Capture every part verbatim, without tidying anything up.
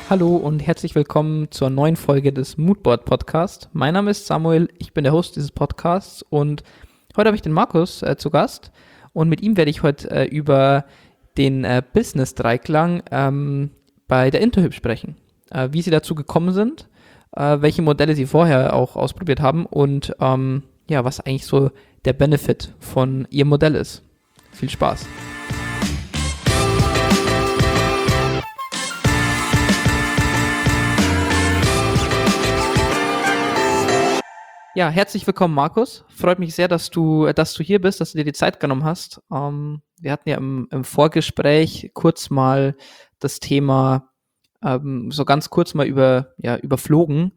Hallo und herzlich willkommen zur neuen Folge des Moodboard Podcast. Mein Name ist Samuel, ich bin der Host dieses Podcasts und heute habe ich den Markus äh, zu Gast und mit ihm werde ich heute äh, über den äh, Business-Dreiklang ähm, bei der Interhyp sprechen. Äh, wie sie dazu gekommen sind, äh, welche Modelle sie vorher auch ausprobiert haben und ähm, ja, was eigentlich so der Benefit von ihrem Modell ist. Viel Spaß. Ja, herzlich willkommen, Markus. Freut mich sehr, dass du, dass du hier bist, dass du dir die Zeit genommen hast. Ähm, wir hatten ja im, im Vorgespräch kurz mal das Thema ähm, so ganz kurz mal über, ja, überflogen.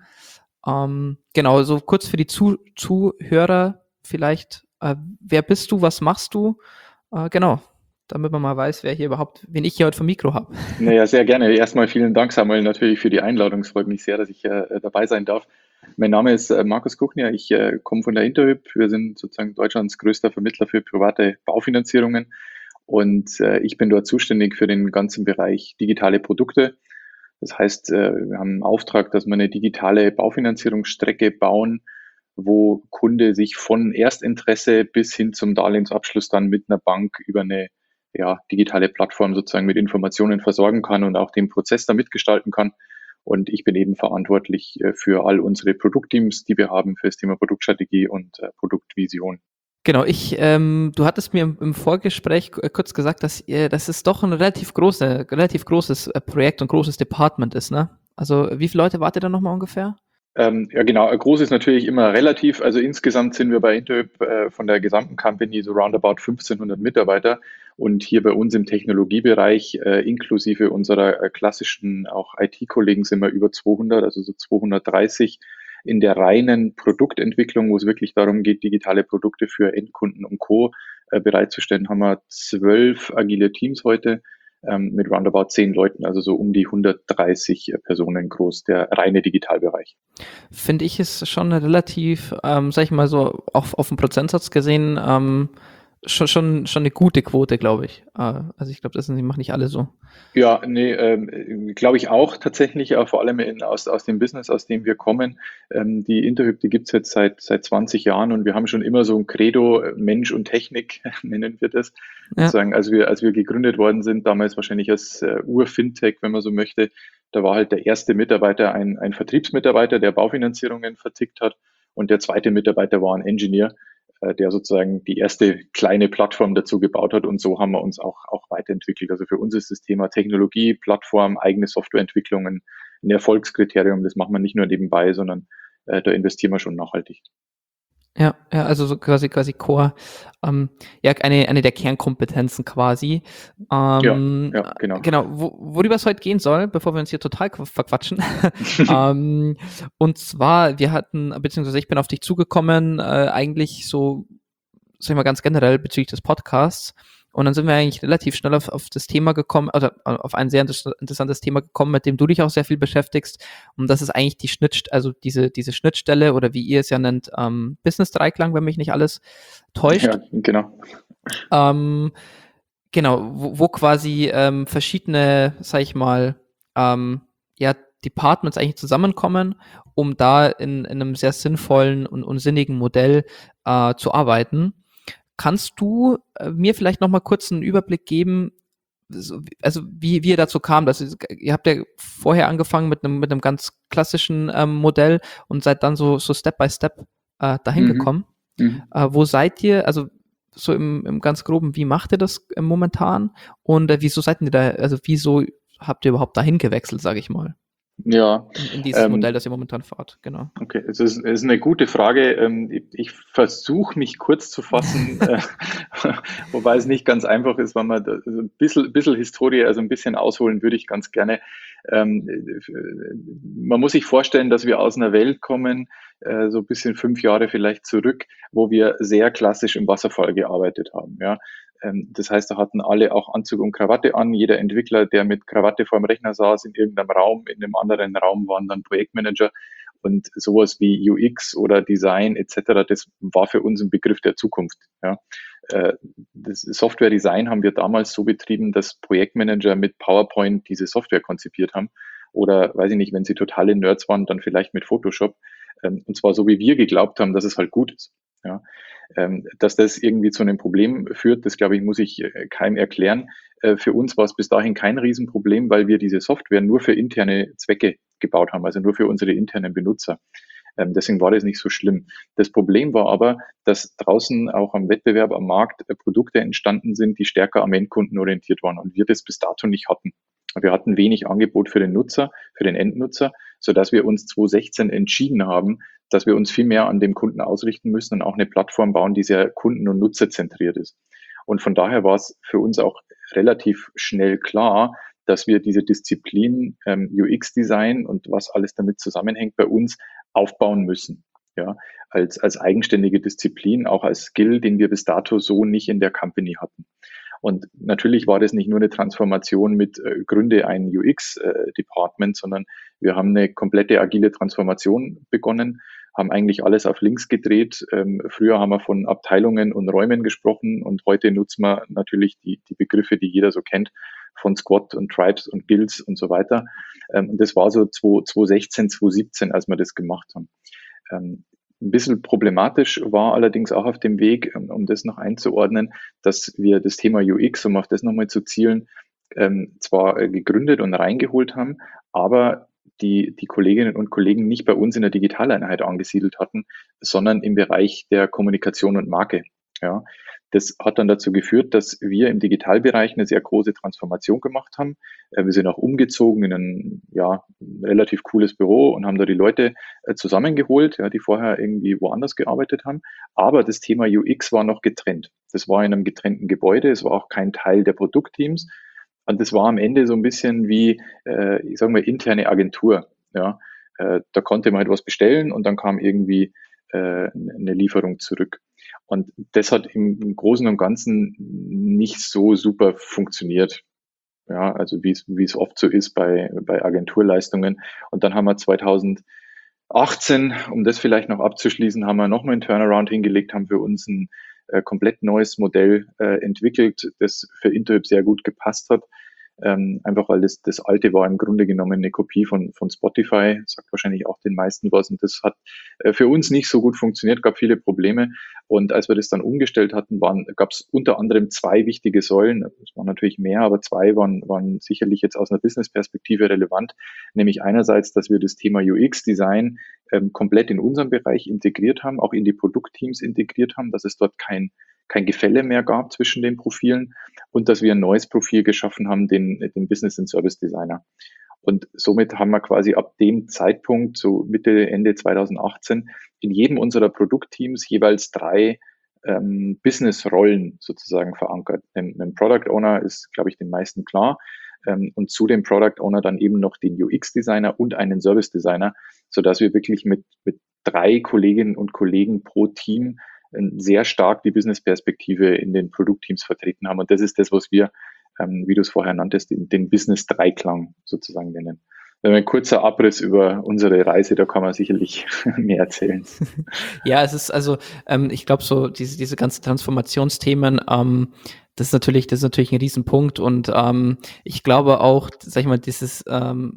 Ähm, genau, so kurz für die Zu Zuhörer vielleicht. Äh, wer bist du? Was machst du? Äh, genau, damit man mal weiß, wer hier überhaupt, wen ich hier heute vom Mikro habe. Naja, sehr gerne. Erstmal vielen Dank, Samuel, natürlich für die Einladung. Es freut mich sehr, dass ich äh, dabei sein darf. Mein Name ist äh, Markus Kuchner. Ich äh, komme von der Interhyp. Wir sind sozusagen Deutschlands größter Vermittler für private Baufinanzierungen. Und äh, ich bin dort zuständig für den ganzen Bereich digitale Produkte. Das heißt, äh, wir haben einen Auftrag, dass wir eine digitale Baufinanzierungsstrecke bauen, wo Kunde sich von Erstinteresse bis hin zum Darlehensabschluss dann mit einer Bank über eine ja, digitale Plattform sozusagen mit Informationen versorgen kann und auch den Prozess da mitgestalten kann. Und ich bin eben verantwortlich äh, für all unsere Produktteams, die wir haben für das Thema Produktstrategie und äh, Produktvision. Genau, ich, ähm, du hattest mir im, im Vorgespräch k- kurz gesagt, dass ihr, dass es doch ein relativ große, relativ großes äh, Projekt und großes Department ist, ne? Also wie viele Leute wart ihr da nochmal ungefähr? Ähm, ja, genau. Groß ist natürlich immer relativ. Also insgesamt sind wir bei Interhyp äh, von der gesamten Company so roundabout fünfzehnhundert Mitarbeiter. Und hier bei uns im Technologiebereich, äh, inklusive unserer äh, klassischen auch I T-Kollegen, sind wir über zweihundert, also so zweihundertdreißig. In der reinen Produktentwicklung, wo es wirklich darum geht, digitale Produkte für Endkunden und Co. Äh, bereitzustellen, haben wir zwölf agile Teams heute ähm, mit roundabout zehn Leuten, also so um die hundertdreißig Personen groß, der reine Digitalbereich. Finde ich es schon eine relativ, ähm, sag ich mal so, auf, auf den Prozentsatz gesehen, ähm, schon, schon, schon eine gute Quote, glaube ich. Äh, also ich glaube, das sind, die machen nicht alle so. Ja, ne, ähm, glaube ich auch tatsächlich, äh, vor allem in, aus, aus dem Business, aus dem wir kommen. Ähm, die Interhyp, die gibt's jetzt seit, seit zwanzig Jahren und wir haben schon immer so ein Credo, äh, Mensch und Technik, nennen wir das. Ja, Sozusagen, als wir, als wir gegründet worden sind, damals wahrscheinlich als äh, Ur-Fintech, wenn man so möchte, da war halt der erste Mitarbeiter ein, ein Vertriebsmitarbeiter, der Baufinanzierungen vertickt hat und der zweite Mitarbeiter war ein Engineer, äh, der sozusagen die erste kleine Plattform dazu gebaut hat und so haben wir uns auch, auch weiterentwickelt. Also für uns ist das Thema Technologie, Plattform, eigene Softwareentwicklungen ein Erfolgskriterium. Das machen wir nicht nur nebenbei, sondern äh, da investieren wir schon nachhaltig. ja, ja, also so quasi, quasi Core, ähm, ja, eine, eine der Kernkompetenzen quasi. Ja, Ähm, ja, genau. genau, wo, worüber es heute gehen soll, bevor wir uns hier total qu- verquatschen. ähm, und zwar, wir hatten, beziehungsweise ich bin auf dich zugekommen, äh, eigentlich so, sag ich mal ganz generell bezüglich des Podcasts. Und dann sind wir eigentlich relativ schnell auf, auf das Thema gekommen, oder auf ein sehr inter- interessantes Thema gekommen, mit dem du dich auch sehr viel beschäftigst. Und das ist eigentlich die Schnitt, also diese, diese Schnittstelle oder wie ihr es ja nennt, ähm, Business-Dreiklang, wenn mich nicht alles täuscht. Ja, genau. Ähm, genau, wo, wo quasi ähm, verschiedene, sag ich mal, ähm, ja, Departments eigentlich zusammenkommen, um da in, in einem sehr sinnvollen und, und sinnigen Modell äh, zu arbeiten. Kannst du äh, mir vielleicht noch mal kurz einen Überblick geben, so, also wie, wie ihr dazu kam? Dass ihr, ihr habt ja vorher angefangen mit einem mit einem ganz klassischen ähm, Modell und seid dann so so Step by Step äh, dahin Mhm. gekommen. Mhm. Äh, wo seid ihr? Also so im, im ganz groben, wie macht ihr das äh, momentan? Und äh, wieso seid ihr da? Also wieso habt ihr überhaupt dahin gewechselt, sage ich mal, Ja, in, in dieses Modell, ähm, das ihr momentan fahrt? Genau. okay, es ist, es ist eine gute Frage. Ähm, Ich, ich versuche mich kurz zu fassen, äh, wobei es nicht ganz einfach ist, weil man da, also ein bisschen, bisschen Historie, also ein bisschen ausholen würde ich ganz gerne. Ähm, äh, Man muss sich vorstellen, dass wir aus einer Welt kommen, äh, so ein bisschen fünf Jahre vielleicht zurück, wo wir sehr klassisch im Wasserfall gearbeitet haben. Ja. Ähm, Das heißt, da hatten alle auch Anzug und Krawatte an. Jeder Entwickler, der mit Krawatte vorm Rechner saß, in irgendeinem Raum, in einem anderen Raum waren dann Projektmanager. Und sowas wie U X oder Design et cetera, das war für uns ein Begriff der Zukunft. Ja. Äh, Das Software-Design haben wir damals so betrieben, dass Projektmanager mit PowerPoint diese Software konzipiert haben. oder weiß ich nicht, wenn sie totale Nerds waren, dann vielleicht mit Photoshop. Ähm, und zwar so, wie wir geglaubt haben, dass es halt gut ist. Ja. Ähm, dass das irgendwie zu einem Problem führt, das glaube ich, muss ich äh, keinem erklären. Äh, für uns war es bis dahin kein Riesenproblem, weil wir diese Software nur für interne Zwecke gebaut haben, also nur für unsere internen Benutzer. Ähm, deswegen war das nicht so schlimm. Das Problem war aber, dass draußen auch am Wettbewerb, am Markt äh, Produkte entstanden sind, die stärker am Endkunden orientiert waren und wir das bis dato nicht hatten. Wir hatten wenig Angebot für den Nutzer, für den Endnutzer, sodass wir uns zwanzig sechzehn entschieden haben, dass wir uns viel mehr an dem Kunden ausrichten müssen und auch eine Plattform bauen, die sehr kunden- und nutzerzentriert ist. Und von daher war es für uns auch relativ schnell klar, dass wir diese Disziplin ähm, U X-Design und was alles damit zusammenhängt bei uns aufbauen müssen. Ja, als, als eigenständige Disziplin, auch als Skill, den wir bis dato so nicht in der Company hatten. Und natürlich war das nicht nur eine Transformation mit äh, Gründe ein U X-Department, äh, sondern wir haben eine komplette agile Transformation begonnen, haben eigentlich alles auf links gedreht. Ähm, früher haben wir von Abteilungen und Räumen gesprochen und heute nutzen wir natürlich die, die Begriffe, die jeder so kennt, von Squad und Tribes und Guilds und so weiter. Ähm, und das war so zwanzig sechzehn, zwanzig siebzehn, als wir das gemacht haben. Ähm, ein bisschen problematisch war allerdings auch auf dem Weg, um, um das noch einzuordnen, dass wir das Thema U X, um auf das nochmal zu zielen, ähm, zwar äh, gegründet und reingeholt haben, aber die, die Kolleginnen und Kollegen nicht bei uns in der Digitaleinheit angesiedelt hatten, sondern im Bereich der Kommunikation und Marke. Ja, das hat dann dazu geführt, dass wir im Digitalbereich eine sehr große Transformation gemacht haben. Äh, Wir sind auch umgezogen in ein ja, relativ cooles Büro und haben da die Leute äh, zusammengeholt, ja, die vorher irgendwie woanders gearbeitet haben. Aber das Thema U X war noch getrennt. Das war in einem getrennten Gebäude. Es war auch kein Teil der Produktteams. Und das war am Ende so ein bisschen wie, äh, ich sage mal, interne Agentur. Ja, äh, da konnte man halt was bestellen und dann kam irgendwie äh, eine Lieferung zurück. Und das hat im Großen und Ganzen nicht so super funktioniert. Ja, also wie es, wie es oft so ist bei, bei Agenturleistungen. Und dann haben wir zwanzig achtzehn, um das vielleicht noch abzuschließen, haben wir nochmal einen Turnaround hingelegt, haben für uns ein äh, komplett neues Modell äh, entwickelt, das für Interhyp sehr gut gepasst hat. Ähm, einfach weil das, das alte war im Grunde genommen eine Kopie von, von Spotify, sagt wahrscheinlich auch den meisten was. Und das hat äh, für uns nicht so gut funktioniert, gab viele Probleme. Und als wir das dann umgestellt hatten, gab es unter anderem zwei wichtige Säulen. Es waren natürlich mehr, aber zwei waren, waren sicherlich jetzt aus einer Business-Perspektive relevant. Nämlich einerseits, dass wir das Thema U X-Design ähm, komplett in unserem Bereich integriert haben, auch in die Produktteams integriert haben, dass es dort kein kein Gefälle mehr gab zwischen den Profilen und dass wir ein neues Profil geschaffen haben, den, den Business and Service Designer. Und somit haben wir quasi ab dem Zeitpunkt, so Mitte, Ende zwanzig achtzehn, in jedem unserer Produktteams jeweils drei ähm, Business-Rollen sozusagen verankert. Ein, ein Product Owner ist, glaube ich, den meisten klar. Ähm, und zu dem Product Owner dann eben noch den U X-Designer und einen Service Designer, sodass wir wirklich mit, mit drei Kolleginnen und Kollegen pro Team sehr stark die Business-Perspektive in den Produktteams vertreten haben. Und das ist das, was wir, ähm, wie du es vorher nanntest, den, den Business-Dreiklang sozusagen nennen. Ein kurzer Abriss über unsere Reise, da kann man sicherlich mehr erzählen. Ja, es ist also, ähm, ich glaube, so diese, diese ganzen Transformationsthemen, ähm, das ist natürlich, das ist natürlich ein Riesenpunkt. Und ähm, ich glaube auch, sag ich mal, dieses ähm,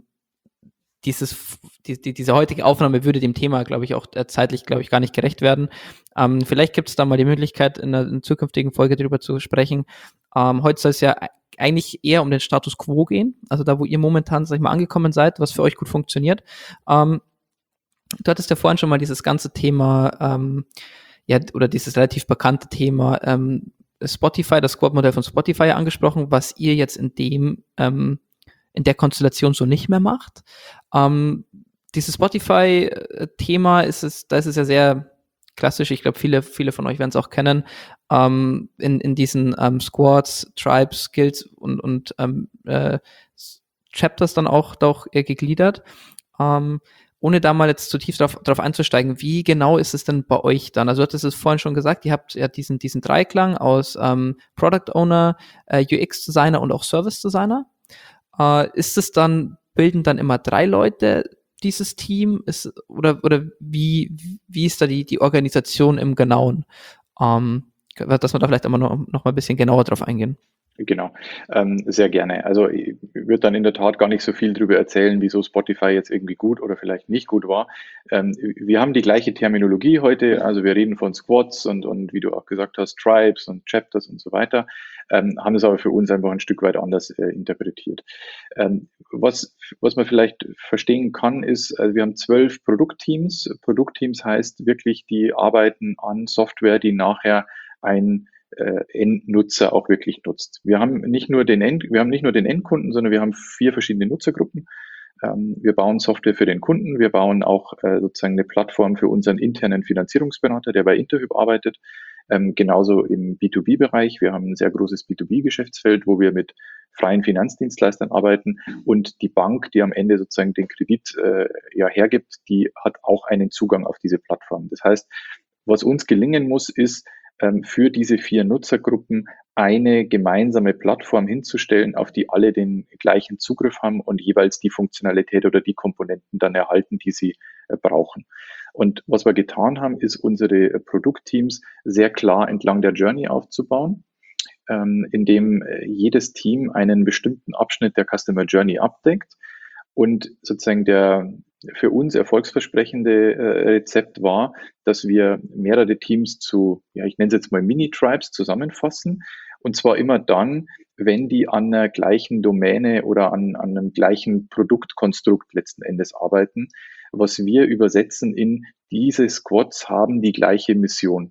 dieses, die, die, diese heutige Aufnahme würde dem Thema, glaube ich, auch äh, zeitlich, glaube ich, gar nicht gerecht werden. Ähm, vielleicht gibt es da mal die Möglichkeit, in einer, in einer zukünftigen Folge darüber zu sprechen. Ähm, heute soll es ja eigentlich eher um den Status Quo gehen, also da, wo ihr momentan, sag ich mal, angekommen seid, was für euch gut funktioniert. Ähm, du hattest ja vorhin schon mal dieses ganze Thema, ähm, ja, oder dieses relativ bekannte Thema ähm, Spotify, das Squad-Modell von Spotify angesprochen, was ihr jetzt in dem ähm, in der Konstellation so nicht mehr macht. Ähm, dieses Spotify-Thema ist es, da ist es ja sehr klassisch. Ich glaube, viele, viele von euch werden es auch kennen. Ähm, in, in diesen ähm, Squads, Tribes, Guilds und, und ähm, äh, Chapters dann auch, auch äh, gegliedert. Ähm, ohne da mal jetzt zu tief drauf, drauf einzusteigen, wie genau ist es denn bei euch dann? Also du hattest es vorhin schon gesagt, ihr habt ja diesen, diesen Dreiklang aus ähm, Product Owner, äh, U X Designer und auch Service Designer. Äh, ist es dann, bilden dann immer drei Leute dieses Team? Ist, oder oder wie, wie ist da die, die Organisation im Genauen? Ähm, dass wir da vielleicht immer noch, noch mal ein bisschen genauer drauf eingehen. Genau, ähm, sehr gerne. Also ich würde dann in der Tat gar nicht so viel darüber erzählen, wieso Spotify jetzt irgendwie gut oder vielleicht nicht gut war. Ähm, wir haben die gleiche Terminologie heute, also wir reden von Squads und, und wie du auch gesagt hast, Tribes und Chapters und so weiter, ähm, haben es aber für uns einfach ein Stück weit anders äh, interpretiert. Ähm, was, was man vielleicht verstehen kann, ist, also wir haben zwölf Produktteams. Produktteams heißt wirklich, die arbeiten an Software, die nachher ein äh, Endnutzer auch wirklich nutzt. Wir haben nicht nur den End, wir haben nicht nur den Endkunden, sondern wir haben vier verschiedene Nutzergruppen. Ähm, wir bauen Software für den Kunden, wir bauen auch äh, sozusagen eine Plattform für unseren internen Finanzierungsberater, der bei Interhyp arbeitet. Ähm, genauso im B zwei B-Bereich. Wir haben ein sehr großes B zwei B-Geschäftsfeld, wo wir mit freien Finanzdienstleistern arbeiten, und die Bank, die am Ende sozusagen den Kredit äh, ja hergibt, die hat auch einen Zugang auf diese Plattform. Das heißt, was uns gelingen muss, ist, ähm, für diese vier Nutzergruppen eine gemeinsame Plattform hinzustellen, auf die alle den gleichen Zugriff haben und jeweils die Funktionalität oder die Komponenten dann erhalten, die sie äh, brauchen. Und was wir getan haben, ist, unsere äh, Produktteams sehr klar entlang der Journey aufzubauen, ähm, indem äh, jedes Team einen bestimmten Abschnitt der Customer Journey abdeckt. Und sozusagen der für uns erfolgsversprechende äh, Rezept war, dass wir mehrere Teams zu, ja, ich nenne es jetzt mal Mini-Tribes zusammenfassen. Und zwar immer dann, wenn die an einer gleichen Domäne oder an, an einem gleichen Produktkonstrukt letzten Endes arbeiten, was wir übersetzen in: diese Squads haben die gleiche Mission.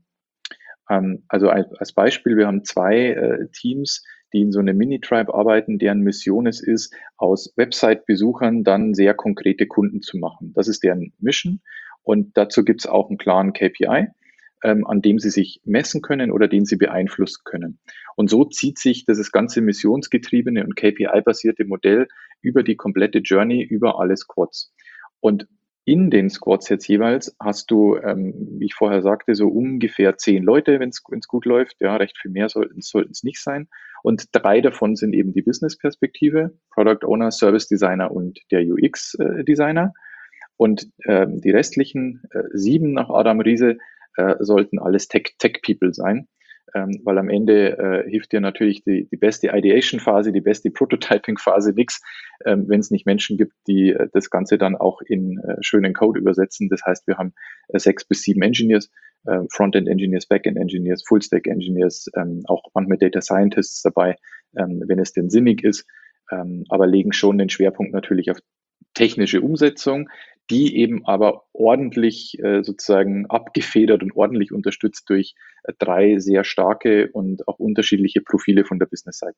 Ähm, also als Beispiel, wir haben zwei äh, Teams, die in so einem Mini-Tribe arbeiten, deren Mission es ist, aus Website-Besuchern dann sehr konkrete Kunden zu machen. Das ist deren Mission, und dazu gibt es auch einen klaren K P I, ähm, an dem sie sich messen können oder den sie beeinflussen können. Und so zieht sich dieses ganze missionsgetriebene und K P I-basierte Modell über die komplette Journey, über alle Squads. Und in den Squads jetzt jeweils hast du, ähm, wie ich vorher sagte, so ungefähr zehn Leute, wenn es gut läuft. Ja, recht viel mehr sollten es nicht sein. Und drei davon sind eben die Business-Perspektive, Product Owner, Service Designer und der U X-Designer. Und ähm, die restlichen äh, sieben nach Adam Riese äh, sollten alles Tech-People sein. Ähm, weil am Ende äh, hilft dir natürlich die, die beste Ideation-Phase, die beste Prototyping-Phase nichts, ähm, wenn es nicht Menschen gibt, die äh, das Ganze dann auch in äh, schönen Code übersetzen. Das heißt, wir haben äh, sechs bis sieben Engineers, äh, Frontend-Engineers, Backend-Engineers, Full-Stack-Engineers, ähm, auch manchmal Data Scientists dabei, ähm, wenn es denn sinnig ist, ähm, aber legen schon den Schwerpunkt natürlich auf technische Umsetzung, die eben aber ordentlich äh, sozusagen abgefedert und ordentlich unterstützt durch äh, drei sehr starke und auch unterschiedliche Profile von der Businessseite.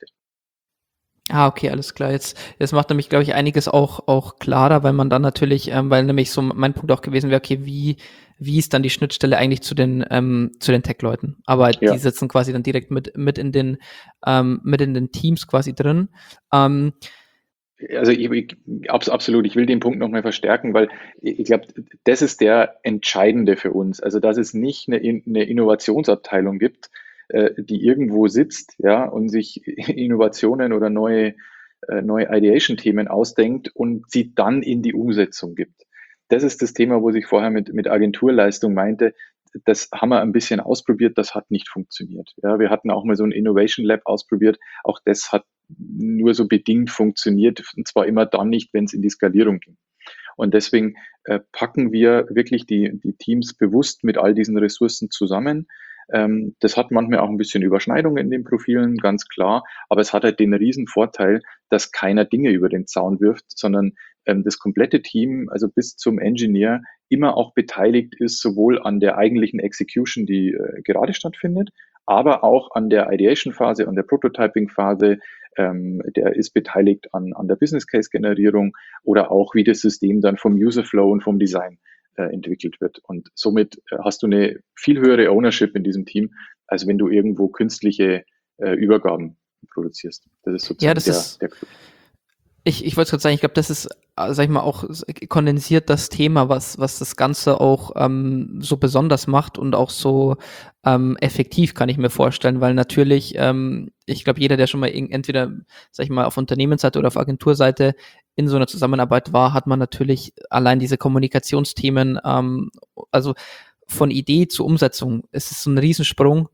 Ah, okay, alles klar. Jetzt, jetzt macht nämlich, glaube ich, einiges auch, auch klarer, weil man dann natürlich, ähm, weil nämlich so mein Punkt auch gewesen wäre, okay, wie, wie ist dann die Schnittstelle eigentlich zu den, ähm, zu den Tech-Leuten? Aber Ja. die sitzen quasi dann direkt mit, mit in den, ähm, mit in den Teams quasi drin. Ähm, Also ich, ich, absolut, ich will den Punkt nochmal verstärken, weil ich glaube, das ist der entscheidende für uns. Also dass es nicht eine, eine Innovationsabteilung gibt, äh, die irgendwo sitzt, ja, und sich Innovationen oder neue, äh, neue Ideation-Themen ausdenkt und sie dann in die Umsetzung gibt. Das ist das Thema, wo ich vorher mit, mit Agenturleistung meinte. Das haben wir ein bisschen ausprobiert, das hat nicht funktioniert. Ja, wir hatten auch mal so ein Innovation Lab ausprobiert, auch das hat nur so bedingt funktioniert, und zwar immer dann nicht, wenn es in die Skalierung ging. Und deswegen äh, packen wir wirklich die, die Teams bewusst mit all diesen Ressourcen zusammen. Ähm, das hat manchmal auch ein bisschen Überschneidungen in den Profilen, ganz klar, aber es hat halt den riesen Vorteil, dass keiner Dinge über den Zaun wirft, sondern ähm, das komplette Team, also bis zum Engineer, immer auch beteiligt ist, sowohl an der eigentlichen Execution, die äh, gerade stattfindet, aber auch an der Ideation-Phase, an der Prototyping-Phase. Ähm, der ist beteiligt an, an der Business-Case-Generierung oder auch, wie das System dann vom User-Flow und vom Design äh, entwickelt wird. Und somit äh, hast du eine viel höhere Ownership in diesem Team, als wenn du irgendwo künstliche äh, Übergaben produzierst. Das ist sozusagen ja, das der, ist, der Ich, ich wollte gerade sagen, ich glaube, das ist, äh, sag ich mal, auch s- kondensiert das Thema, was, was das Ganze auch ähm, so besonders macht und auch so ähm, effektiv, kann ich mir vorstellen, weil natürlich, ähm, ich glaube, jeder, der schon mal irg- entweder, sag ich mal, auf Unternehmensseite oder auf Agenturseite in so einer Zusammenarbeit war, hat man natürlich allein diese Kommunikationsthemen, ähm, also von Idee zur Umsetzung, es ist so ein Riesensprung.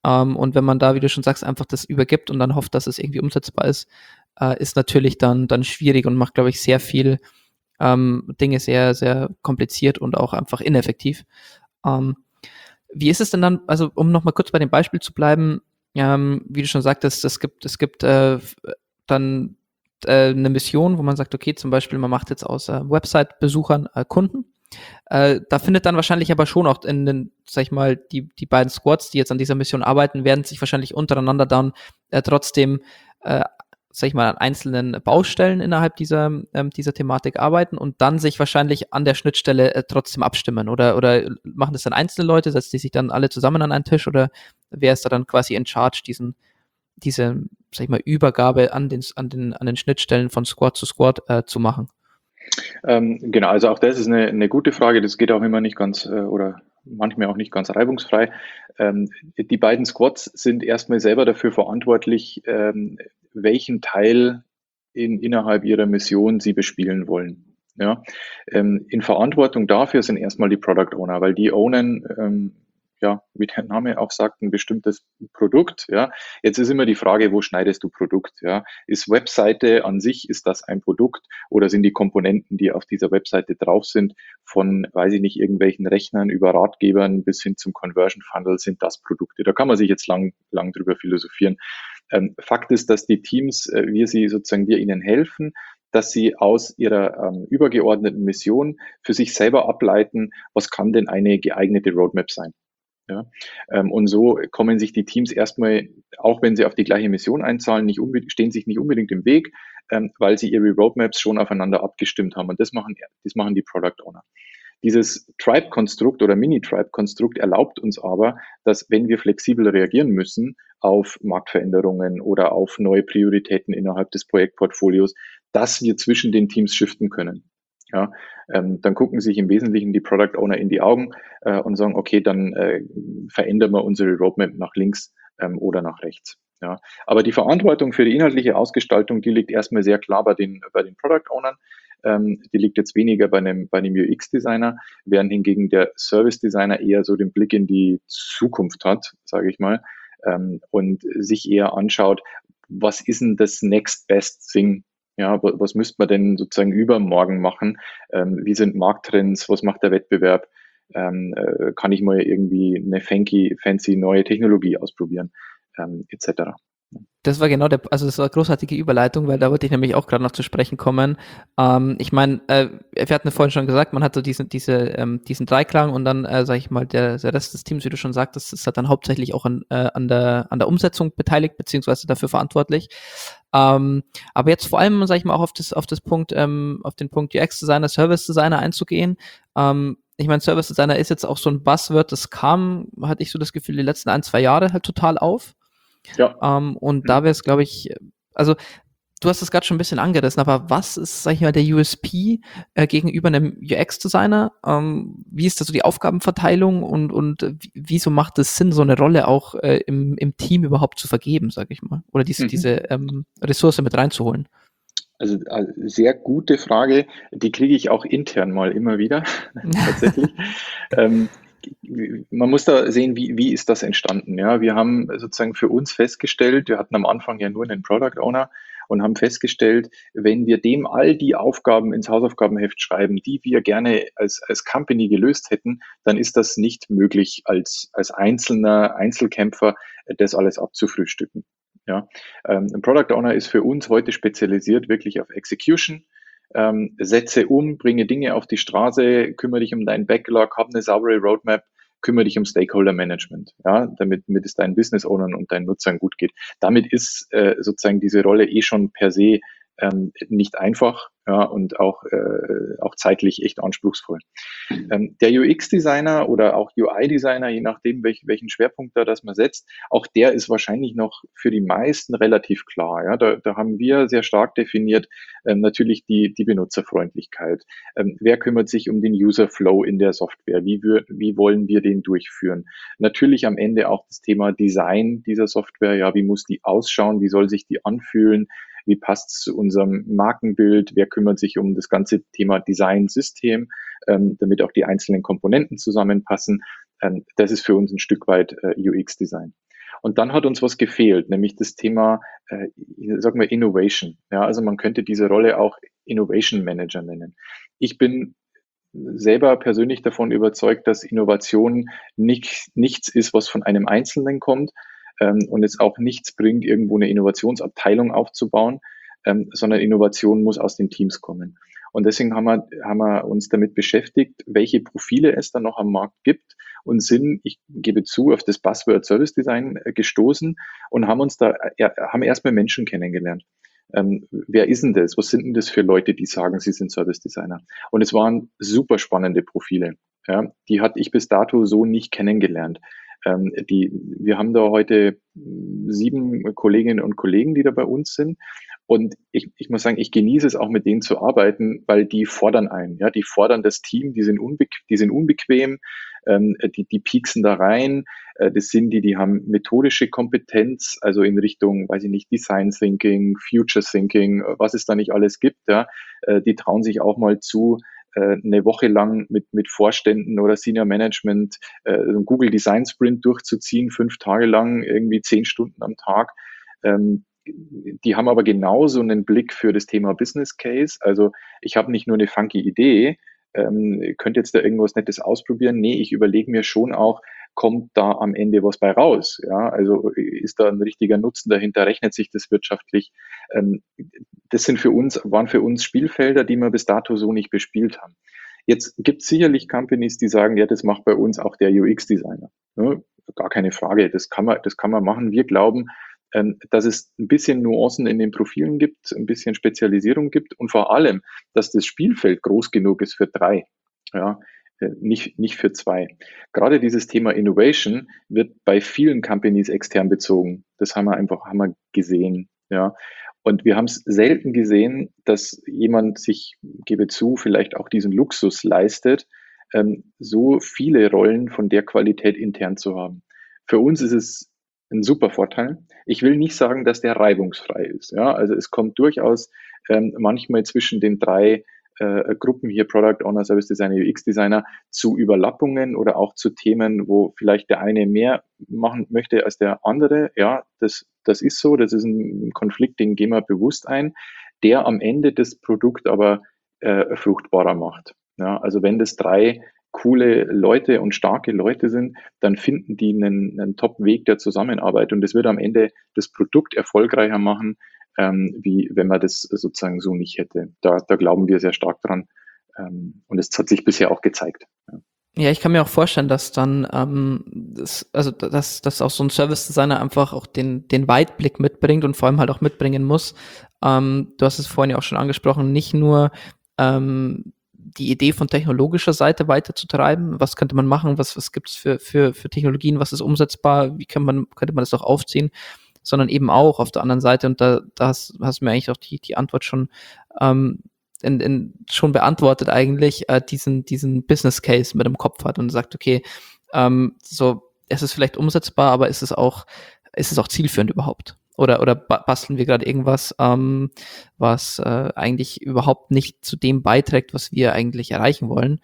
Ähm, und wenn man da, wie du schon sagst, einfach das übergibt und dann hofft, dass es irgendwie umsetzbar ist, äh, ist natürlich dann, dann schwierig und macht, glaube ich, sehr viel ähm, Dinge sehr, sehr kompliziert und auch einfach ineffektiv. Ähm, wie ist es denn dann, also um nochmal kurz bei dem Beispiel zu bleiben, ähm, wie du schon sagtest, es gibt, es gibt äh, dann äh, eine Mission, wo man sagt, okay, zum Beispiel, man macht jetzt aus äh, Website-Besuchern äh, Kunden. Äh, da findet dann wahrscheinlich aber schon auch in den, sag ich mal, die, die beiden Squads, die jetzt an dieser Mission arbeiten, werden sich wahrscheinlich untereinander dann äh, trotzdem, äh, sag ich mal, an einzelnen Baustellen innerhalb dieser, ähm, dieser Thematik arbeiten und dann sich wahrscheinlich an der Schnittstelle äh, trotzdem abstimmen. Oder, oder machen das dann einzelne Leute, setzen die sich dann alle zusammen an einen Tisch oder wer ist da dann quasi in charge, diesen, diese, sag ich mal, Übergabe an den, an den, an den Schnittstellen von Squad zu Squad äh, zu machen? Ähm, genau, also auch das ist eine, eine gute Frage. Das geht auch immer nicht ganz äh, oder manchmal auch nicht ganz reibungsfrei. Ähm, die beiden Squads sind erstmal selber dafür verantwortlich, ähm, welchen Teil in, innerhalb ihrer Mission sie bespielen wollen. Ja, ähm, in Verantwortung dafür sind erstmal die Product Owner, weil die ownen, ähm, ja, wie der Name auch sagt, ein bestimmtes Produkt. Ja, jetzt ist immer die Frage, wo schneidest du Produkt? Ja, ist Webseite an sich, ist das ein Produkt oder sind die Komponenten, die auf dieser Webseite drauf sind, von, weiß ich nicht, irgendwelchen Rechnern über Ratgebern bis hin zum Conversion Funnel, sind das Produkte? Da kann man sich jetzt lang, lang drüber philosophieren. Ähm, Fakt ist, dass die Teams, äh, wir sie sozusagen, wir ihnen helfen, dass sie aus ihrer ähm, übergeordneten Mission für sich selber ableiten, was kann denn eine geeignete Roadmap sein. Ja, ähm, und so kommen sich die Teams erstmal, auch wenn sie auf die gleiche Mission einzahlen, nicht unbedingt, stehen sich nicht unbedingt im Weg, ähm, weil sie ihre Roadmaps schon aufeinander abgestimmt haben. Und das machen, das machen die Product Owner. Dieses Tribe-Konstrukt oder Mini-Tribe-Konstrukt erlaubt uns aber, dass wenn wir flexibel reagieren müssen auf Marktveränderungen oder auf neue Prioritäten innerhalb des Projektportfolios, dass wir zwischen den Teams shiften können. Ja, ähm, dann gucken sich im Wesentlichen die Product Owner in die Augen äh, und sagen, okay, dann äh, verändern wir unsere Roadmap nach links ähm, oder nach rechts. Ja, aber die Verantwortung für die inhaltliche Ausgestaltung, die liegt erstmal sehr klar bei den, bei den Product Ownern. Ähm, die liegt jetzt weniger bei einem, bei einem U X-Designer, während hingegen der Service-Designer eher so den Blick in die Zukunft hat, sage ich mal, ähm, und sich eher anschaut, was ist denn das next best thing? Ja, was müsste man denn sozusagen übermorgen machen? Ähm, wie sind Markttrends? Was macht der Wettbewerb? Ähm, äh, kann ich mal irgendwie eine fancy, fancy neue Technologie ausprobieren? Ähm, et cetera. Das war genau der, also das war eine großartige Überleitung, weil da wollte ich nämlich auch gerade noch zu sprechen kommen. Ähm, ich meine, äh, wir hatten ja vorhin schon gesagt, man hat so diesen, diese, ähm, diesen Dreiklang und dann, äh, sage ich mal, der, der Rest des Teams, wie du schon sagtest, ist halt dann hauptsächlich auch an, äh, an der, an der Umsetzung beteiligt beziehungsweise dafür verantwortlich. Ähm, aber jetzt vor allem, sage ich mal, auch auf das, auf das Punkt, ähm, auf den Punkt U X-Designer, Service-Designer einzugehen. Ähm, ich meine, Service Designer ist jetzt auch so ein Buzzword, das kam, hatte ich so das Gefühl, die letzten ein, zwei Jahre halt total auf. Ja. Ähm, und da Mhm. wäre es, glaube ich, also du hast es gerade schon ein bisschen angerissen, aber was ist, sag ich mal, der U S P äh, gegenüber einem U X-Designer? Ähm, wie ist da so die Aufgabenverteilung und, und äh, wieso macht es Sinn, so eine Rolle auch äh, im, im Team überhaupt zu vergeben, sag ich mal? Oder diese, Mhm. diese ähm, Ressource mit reinzuholen? Also äh, sehr gute Frage, die kriege ich auch intern mal immer wieder, tatsächlich. Ähm, man muss da sehen, wie, wie ist das entstanden? Ja, wir haben sozusagen für uns festgestellt, wir hatten am Anfang ja nur einen Product Owner und haben festgestellt, wenn wir dem all die Aufgaben ins Hausaufgabenheft schreiben, die wir gerne als, als Company gelöst hätten, dann ist das nicht möglich, als, als einzelner Einzelkämpfer das alles abzufrühstücken. Ja, ähm, ein Product Owner ist für uns heute spezialisiert wirklich auf Execution. Ähm, setze um, bringe Dinge auf die Straße, kümmere dich um deinen Backlog, hab eine saubere Roadmap, kümmere dich um Stakeholder Management, ja, damit, damit es deinen Business Ownern und deinen Nutzern gut geht. Damit ist äh, sozusagen diese Rolle eh schon per se ähm, nicht einfach, ja, und auch, äh, auch zeitlich echt anspruchsvoll. Ähm, der U X-Designer oder auch U I-Designer, je nachdem, welch, welchen Schwerpunkt da das man setzt, auch der ist wahrscheinlich noch für die meisten relativ klar. Ja? Da, da haben wir sehr stark definiert, ähm, natürlich die, die Benutzerfreundlichkeit. Ähm, wer kümmert sich um den User Flow in der Software? Wie, wir, wie wollen wir den durchführen? Natürlich am Ende auch das Thema Design dieser Software. Ja, wie muss die ausschauen? Wie soll sich die anfühlen? Wie passt es zu unserem Markenbild? Wer kümmert sich um das ganze Thema Design-System, ähm, damit auch die einzelnen Komponenten zusammenpassen? Ähm, das ist für uns ein Stück weit äh, U X-Design. Und dann hat uns was gefehlt, nämlich das Thema, äh, sag mal, Innovation. Ja, also man könnte diese Rolle auch Innovation Manager nennen. Ich bin selber persönlich davon überzeugt, dass Innovation nicht, nichts ist, was von einem Einzelnen kommt, ähm, und es auch nichts bringt, irgendwo eine Innovationsabteilung aufzubauen, ähm, sondern Innovation muss aus den Teams kommen. Und deswegen haben wir, haben wir uns damit beschäftigt, welche Profile es da noch am Markt gibt und sind, ich gebe zu, auf das Buzzword Service Design äh, gestoßen und haben uns da, äh, haben erstmal Menschen kennengelernt. Ähm, wer ist denn das? Was sind denn das für Leute, die sagen, sie sind Service Designer? Und es waren super spannende Profile. Ja, die hatte ich bis dato so nicht kennengelernt. Ähm, die, wir haben da heute sieben Kolleginnen und Kollegen, die da bei uns sind. Und ich, ich muss sagen, ich genieße es auch mit denen zu arbeiten, weil die fordern einen. Ja, die fordern das Team, die sind, unbe die sind unbequem, ähm, die, die pieksen da rein. Äh, das sind die, die haben methodische Kompetenz, also in Richtung, weiß ich nicht, Design Thinking, Future Thinking, was es da nicht alles gibt. Ja, äh, die trauen sich auch mal zu, eine Woche lang mit, mit Vorständen oder Senior Management äh, einen Google Design Sprint durchzuziehen, fünf Tage lang, irgendwie zehn Stunden am Tag. Ähm, die haben aber genauso einen Blick für das Thema Business Case. Also ich habe nicht nur eine funky Idee, ähm, könnte jetzt da irgendwas Nettes ausprobieren. Nee, ich überlege mir schon auch, kommt da am Ende was bei raus? Ja, also ist da ein richtiger Nutzen dahinter? Rechnet sich das wirtschaftlich? Ähm, das sind für uns, waren für uns Spielfelder, die wir bis dato so nicht bespielt haben. Jetzt gibt es sicherlich Companies, die sagen, ja, das macht bei uns auch der U X-Designer. Ja, gar keine Frage, das kann man, das kann man machen. Wir glauben, ähm, dass es ein bisschen Nuancen in den Profilen gibt, ein bisschen Spezialisierung gibt und vor allem, dass das Spielfeld groß genug ist für drei. Ja, nicht, nicht für zwei. Gerade dieses Thema Innovation wird bei vielen Companies extern bezogen. Das haben wir einfach, haben wir gesehen. Ja. Und wir haben es selten gesehen, dass jemand sich, gebe zu, vielleicht auch diesen Luxus leistet, ähm, so viele Rollen von der Qualität intern zu haben. Für uns ist es ein super Vorteil. Ich will nicht sagen, dass der reibungsfrei ist. Ja, also es kommt durchaus ähm, manchmal zwischen den drei äh, Gruppen hier, Product Owner, Service Designer, U X Designer, zu Überlappungen oder auch zu Themen, wo vielleicht der eine mehr machen möchte als der andere. Ja, das, das ist so, das ist ein Konflikt, den gehen wir bewusst ein, der am Ende das Produkt aber äh, fruchtbarer macht. Ja, also wenn das drei coole Leute und starke Leute sind, dann finden die einen, einen Top-Weg der Zusammenarbeit und das wird am Ende das Produkt erfolgreicher machen, ähm, wie wenn man das sozusagen so nicht hätte. Da, da glauben wir sehr stark dran. Ähm, und es hat sich bisher auch gezeigt. Ja. Ja, ich kann mir auch vorstellen, dass dann, ähm, das, also dass, dass auch so ein Service-Designer einfach auch den, den Weitblick mitbringt und vor allem halt auch mitbringen muss. Ähm, du hast es vorhin ja auch schon angesprochen, nicht nur ähm, die Idee von technologischer Seite weiterzutreiben. Was könnte man machen? Was, was gibt es für, für, für Technologien? Was ist umsetzbar? Wie kann man, könnte man das auch aufziehen? Sondern eben auch auf der anderen Seite, und da, da hast, hast du mir eigentlich auch die, die Antwort schon ähm, in, in, schon beantwortet eigentlich, äh, diesen, diesen Business Case mit im Kopf hat und sagt, okay, ähm, so, es ist vielleicht umsetzbar, aber ist es auch, ist es auch zielführend überhaupt? Oder, oder basteln wir gerade irgendwas, ähm, was äh, eigentlich überhaupt nicht zu dem beiträgt, was wir eigentlich erreichen wollen?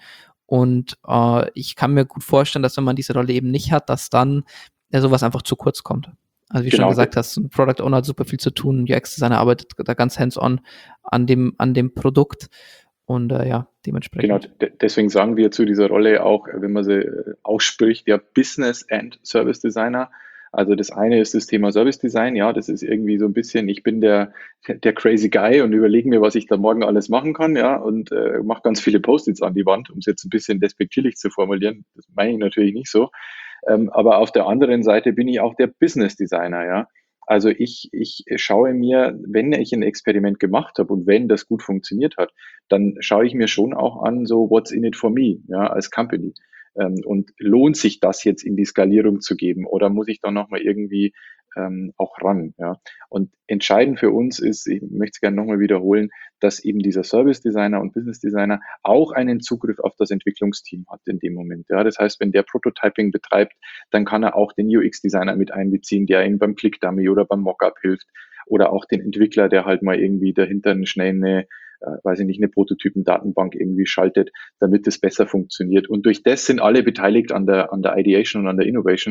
Und äh, ich kann mir gut vorstellen, dass wenn man diese Rolle eben nicht hat, dass dann ja sowas einfach zu kurz kommt. Also wie genau. schon gesagt hast, ein Product Owner hat super viel zu tun, U X-Designer arbeitet da ganz hands-on an dem, an dem Produkt und äh, ja, dementsprechend. Genau, deswegen sagen wir zu dieser Rolle auch, wenn man sie ausspricht, ja Business and Service Designer. Also das eine ist das Thema Service Design, ja, das ist irgendwie so ein bisschen, ich bin der, der crazy Guy und überlege mir, was ich da morgen alles machen kann, ja, und äh, mache ganz viele Post-its an die Wand, um es jetzt ein bisschen despektierlich zu formulieren. Das meine ich natürlich nicht so. Ähm, aber auf der anderen Seite bin ich auch der Business Designer, ja. Also ich, ich schaue mir, wenn ich ein Experiment gemacht habe und wenn das gut funktioniert hat, dann schaue ich mir schon auch an, so what's in it for me, ja, als Company. Ähm, und lohnt sich das jetzt in die Skalierung zu geben oder muss ich da nochmal irgendwie ähm, auch ran, ja. Und entscheidend für uns ist, ich möchte es gerne nochmal wiederholen, dass eben dieser Service Designer und Business Designer auch einen Zugriff auf das Entwicklungsteam hat in dem Moment. Ja, das heißt, wenn der Prototyping betreibt, dann kann er auch den U X Designer mit einbeziehen, der ihm beim Click Dummy oder beim Mockup hilft oder auch den Entwickler, der halt mal irgendwie dahinter schnell eine, äh, weiß ich nicht, eine Prototypen-Datenbank irgendwie schaltet, damit es besser funktioniert. Und durch das sind alle beteiligt an der, an der Ideation und an der Innovation.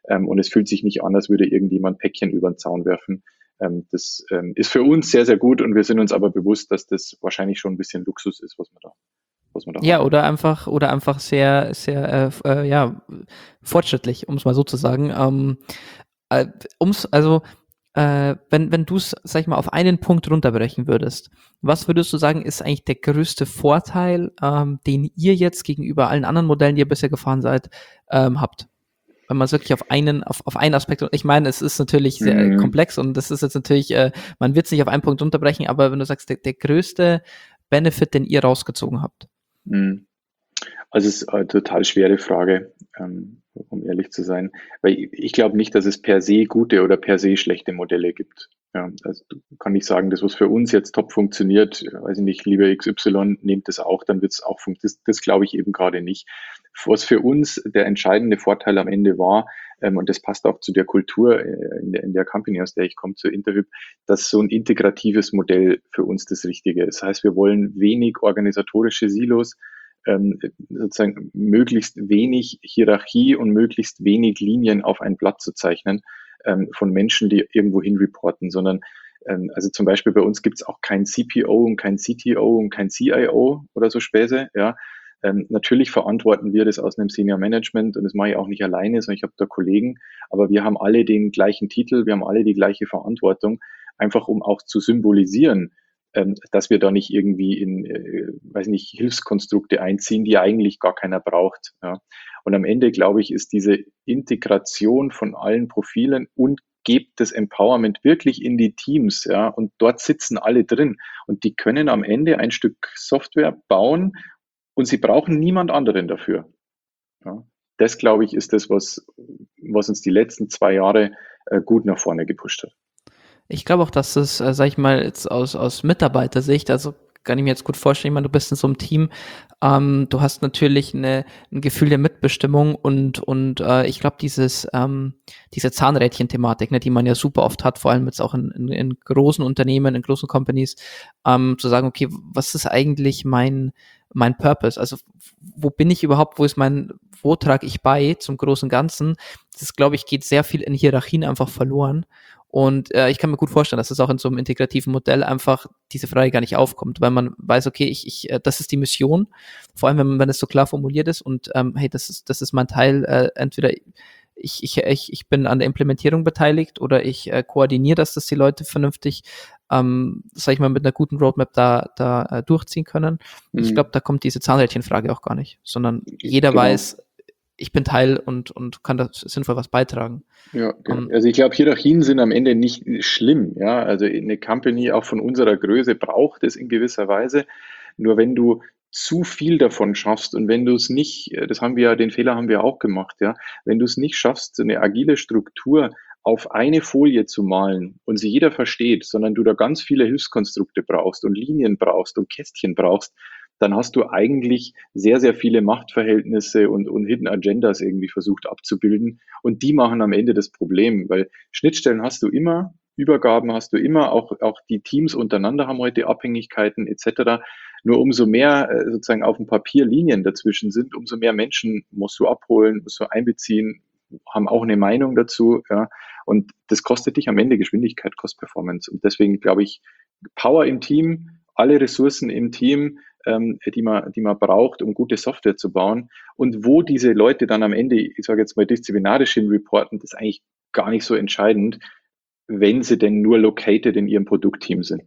Ähm, und es fühlt sich nicht an, als würde irgendjemand Päckchen über den Zaun werfen. Ähm, das ähm, ist für uns sehr, sehr gut und wir sind uns aber bewusst, dass das wahrscheinlich schon ein bisschen Luxus ist, was wir da, was wir da Ja, haben. oder einfach, oder einfach sehr, sehr, äh, f- äh, ja, fortschrittlich, um es mal so zu sagen. Ähm, äh, um's, also, äh, wenn, wenn du es, sag ich mal, auf einen Punkt runterbrechen würdest, was würdest du sagen, ist eigentlich der größte Vorteil, ähm, den ihr jetzt gegenüber allen anderen Modellen, die ihr bisher gefahren seid, ähm, habt? Wenn man es wirklich auf einen, auf, auf einen Aspekt, ich meine, es ist natürlich sehr äh, Mhm. komplex und das ist jetzt natürlich, äh, man wird es nicht auf einen Punkt runterbrechen, aber wenn du sagst, der, der größte Benefit, den ihr rausgezogen habt. Mhm. Also es ist eine total schwere Frage, ähm, um ehrlich zu sein, weil ich, ich glaube nicht, dass es per se gute oder per se schlechte Modelle gibt. Ja, also du kann nicht sagen, das, was für uns jetzt top funktioniert, äh, weiß ich nicht, lieber X Y, nehmt das auch, dann wird es auch funktionieren. Das, das glaube ich eben gerade nicht. Was für uns der entscheidende Vorteil am Ende war, ähm, und das passt auch zu der Kultur äh, in, der, in der Company, aus der ich komme, zur Interhyp, dass so ein integratives Modell für uns das Richtige ist. Das heißt, wir wollen wenig organisatorische Silos, ähm, sozusagen möglichst wenig Hierarchie und möglichst wenig Linien auf ein Blatt zu zeichnen ähm, von Menschen, die irgendwo hin reporten, sondern ähm, also zum Beispiel bei uns gibt es auch kein C P O und kein C T O und kein C I O oder so Späße, ja. Ähm, natürlich verantworten wir das aus einem Senior Management und das mache ich auch nicht alleine, sondern ich habe da Kollegen, aber wir haben alle den gleichen Titel, wir haben alle die gleiche Verantwortung, einfach um auch zu symbolisieren, ähm, dass wir da nicht irgendwie in, äh, weiß nicht, Hilfskonstrukte einziehen, die eigentlich gar keiner braucht. Ja. Und am Ende, glaube ich, ist diese Integration von allen Profilen und gebt das Empowerment wirklich in die Teams, ja, und dort sitzen alle drin und die können am Ende ein Stück Software bauen und sie brauchen niemand anderen dafür. Ja. Das, glaube ich, ist das, was, was uns die letzten zwei Jahre äh, gut nach vorne gepusht hat. Ich glaube auch, dass es, äh, sag ich mal, jetzt aus, aus Mitarbeitersicht, also kann ich mir jetzt gut vorstellen, ich meine, du bist in so einem Team, ähm, du hast natürlich eine, ein Gefühl der Mitbestimmung und, und äh, ich glaube, dieses, ähm, diese Zahnrädchen-Thematik, ne, die man ja super oft hat, vor allem jetzt auch in, in, in großen Unternehmen, in großen Companies, ähm, zu sagen, okay, was ist eigentlich mein, mein Purpose? Also wo bin ich überhaupt, wo ist mein, wo trage ich bei zum großen Ganzen? Das, glaube ich, geht sehr viel in Hierarchien einfach verloren. Und äh, ich kann mir gut vorstellen, dass es auch in so einem integrativen Modell einfach diese Frage gar nicht aufkommt, weil man weiß, okay, ich, ich, äh, das ist die Mission, vor allem wenn, wenn es so klar formuliert ist und ähm, hey, das ist, das ist mein Teil, äh, entweder ich, ich, ich, ich bin an der Implementierung beteiligt oder ich äh, koordiniere, dass das die Leute vernünftig, ähm, sag ich mal, mit einer guten Roadmap da, da äh, durchziehen können. Ich glaube, Mhm. da kommt diese Zahnrädchenfrage auch gar nicht, sondern jeder Genau. weiß, ich bin Teil und, und kann da sinnvoll was beitragen. Ja, genau. Um, Also ich glaube, Hierarchien sind am Ende nicht schlimm. Ja, also eine Company auch von unserer Größe braucht es in gewisser Weise. Nur wenn du zu viel davon schaffst und wenn du es nicht, äh, das haben wir ja, den Fehler haben wir auch gemacht, ja, wenn du es nicht schaffst, so eine agile Struktur auf eine Folie zu malen und sie jeder versteht, sondern du da ganz viele Hilfskonstrukte brauchst und Linien brauchst und Kästchen brauchst, dann hast du eigentlich sehr, sehr viele Machtverhältnisse und, und Hidden Agendas irgendwie versucht abzubilden. Und die machen am Ende das Problem, weil Schnittstellen hast du immer, Übergaben hast du immer, auch, auch die Teams untereinander haben heute Abhängigkeiten et cetera. Nur umso mehr äh, sozusagen auf dem Papier Linien dazwischen sind, umso mehr Menschen musst du abholen, musst du einbeziehen, haben auch eine Meinung dazu. Ja. Und das kostet dich am Ende Geschwindigkeit, Cost Performance. Und deswegen glaube ich, Power im Team, alle Ressourcen im Team, ähm, die, man, die man braucht, um gute Software zu bauen. Und wo diese Leute dann am Ende, ich sage jetzt mal disziplinarisch hin reporten, das ist eigentlich gar nicht so entscheidend, wenn sie denn nur located in ihrem Produktteam sind.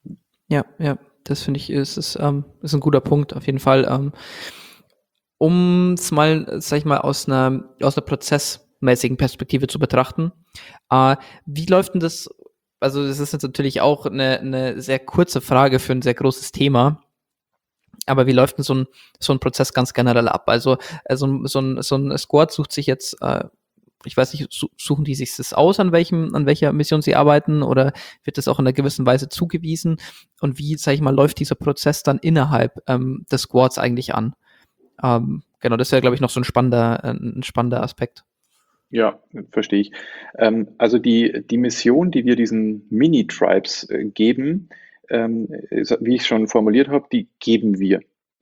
ja, ja, das finde ich ist, ist, ähm, ist ein guter Punkt, auf jeden Fall. Ähm, um es mal, sag ich mal, aus einer, aus einer prozessmäßigen Perspektive zu betrachten. Äh, wie läuft denn das? Also, das ist jetzt natürlich auch eine, eine sehr kurze Frage für ein sehr großes Thema. Aber wie läuft denn so ein, so ein Prozess ganz generell ab? Also, äh, so, ein- so, ein, so ein Squad sucht sich jetzt, äh, ich weiß nicht, su- suchen die sich das aus, an welchem, an welcher Mission sie arbeiten, oder wird das auch in einer gewissen Weise zugewiesen? Und wie, sag ich mal, läuft dieser Prozess dann innerhalb ähm, des Squads eigentlich an? Ähm, genau, das wäre, glaube ich, noch so ein spannender, äh, ein spannender Aspekt. Ja, verstehe ich. Ähm, also die, die Mission, die wir diesen Mini-Tribes äh, geben, ähm, ist, wie ich schon formuliert habe, die geben wir.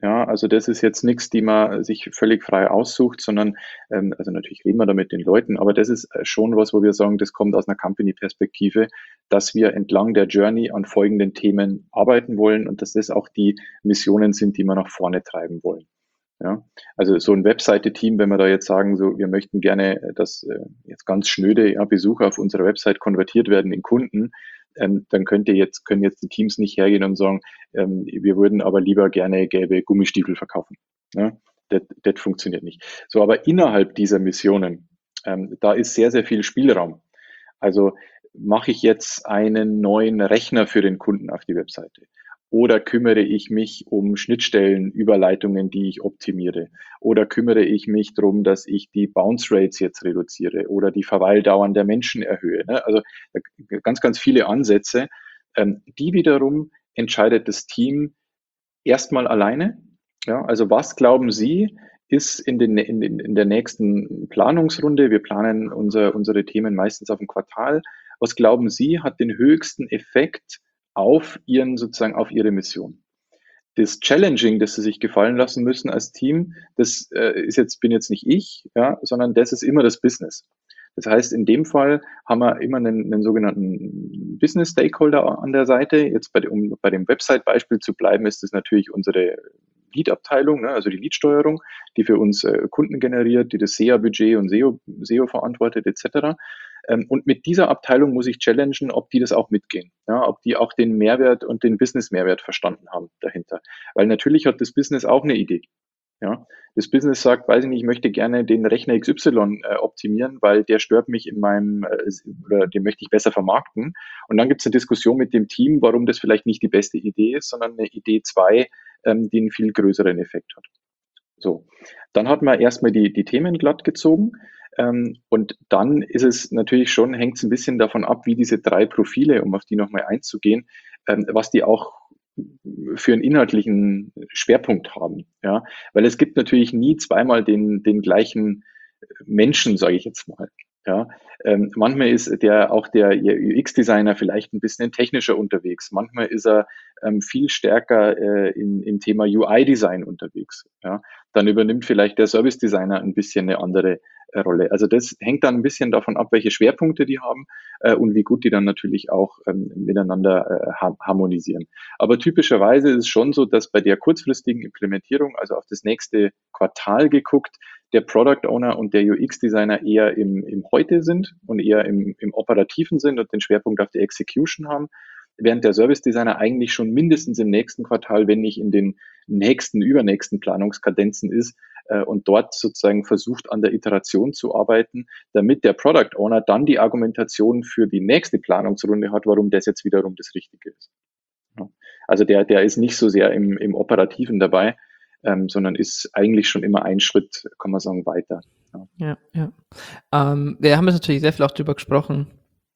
Ja, also das ist jetzt nichts, die man sich völlig frei aussucht, sondern, ähm, also natürlich reden wir da mit den Leuten, aber das ist äh, schon was, wo wir sagen, das kommt aus einer Company-Perspektive, dass wir entlang der Journey an folgenden Themen arbeiten wollen und dass das auch die Missionen sind, die wir nach vorne treiben wollen. Ja, also so ein Webseite-Team, wenn wir da jetzt sagen, so, wir möchten gerne, äh, dass äh, jetzt ganz schnöde ja, Besucher auf unserer Website konvertiert werden in Kunden, ähm, dann könnte jetzt, können jetzt die Teams nicht hergehen und sagen, ähm, wir würden aber lieber gerne gelbe Gummistiefel verkaufen. Ja, das, das funktioniert nicht. So, aber innerhalb dieser Missionen, ähm, da ist sehr, sehr viel Spielraum. Also mache ich jetzt einen neuen Rechner für den Kunden auf die Webseite? Oder kümmere ich mich um Schnittstellen, Überleitungen, die ich optimiere? Oder kümmere ich mich darum, dass ich die Bounce Rates jetzt reduziere oder die Verweildauern der Menschen erhöhe? Ne? Also ganz, ganz viele Ansätze. Ähm, die wiederum entscheidet das Team erstmal alleine. Ja, also was glauben Sie, ist in, den, in, den, in der nächsten Planungsrunde, wir planen unser, unsere Themen meistens auf ein Quartal, was glauben Sie, hat den höchsten Effekt auf Ihren, sozusagen auf Ihre Mission? Das Challenging, das sie sich gefallen lassen müssen als Team, das äh, ist jetzt, bin jetzt nicht ich, ja, sondern das ist immer das Business. Das heißt, in dem Fall haben wir immer einen, einen sogenannten Business Stakeholder an der Seite. Jetzt bei, um bei dem Website-Beispiel zu bleiben, ist es natürlich unsere Lead-Abteilung, ne, also die Lead-Steuerung, die für uns äh, Kunden generiert, die das S E A-Budget und S E O, S E O verantwortet, et cetera. Ähm, und mit dieser Abteilung muss ich challengen, ob die das auch mitgehen, ja, ob die auch den Mehrwert und den Business-Mehrwert verstanden haben dahinter. Weil natürlich hat das Business auch eine Idee. Ja, das Business sagt, weiß ich nicht, ich möchte gerne den Rechner X Y äh, optimieren, weil der stört mich in meinem, äh, oder den möchte ich besser vermarkten. Und dann gibt es eine Diskussion mit dem Team, warum das vielleicht nicht die beste Idee ist, sondern eine Idee zwei, ähm, die einen viel größeren Effekt hat. So, dann hat man erstmal die, die Themen glatt gezogen. Ähm, und dann ist es natürlich schon, hängt es ein bisschen davon ab, wie diese drei Profile, um auf die nochmal einzugehen, ähm, was die auch für einen inhaltlichen Schwerpunkt haben. Ja, weil es gibt natürlich nie zweimal den, den gleichen Menschen, sage ich jetzt mal. Ja, ähm, manchmal ist der auch der U X-Designer vielleicht ein bisschen technischer unterwegs. Manchmal ist er ähm, viel stärker äh, in, im Thema U I-Design unterwegs. Ja, dann übernimmt vielleicht der Service-Designer ein bisschen eine andere äh, Rolle. Also das hängt dann ein bisschen davon ab, welche Schwerpunkte die haben äh, und wie gut die dann natürlich auch ähm, miteinander äh, ha harmonisieren. Aber typischerweise ist es schon so, dass bei der kurzfristigen Implementierung, also auf das nächste Quartal geguckt, der Product Owner und der U X-Designer eher im, im Heute sind und eher im, im Operativen sind und den Schwerpunkt auf die Execution haben, während der Service Designer eigentlich schon mindestens im nächsten Quartal, wenn nicht in den nächsten, übernächsten Planungskadenzen ist äh, und dort sozusagen versucht, an der Iteration zu arbeiten, damit der Product Owner dann die Argumentation für die nächste Planungsrunde hat, warum das jetzt wiederum das Richtige ist. Ja. Also der, der ist nicht so sehr im, im Operativen dabei, ähm, sondern ist eigentlich schon immer ein Schritt, kann man sagen, weiter. Ja, ja. ja. Ähm, wir haben jetzt natürlich sehr viel auch drüber gesprochen,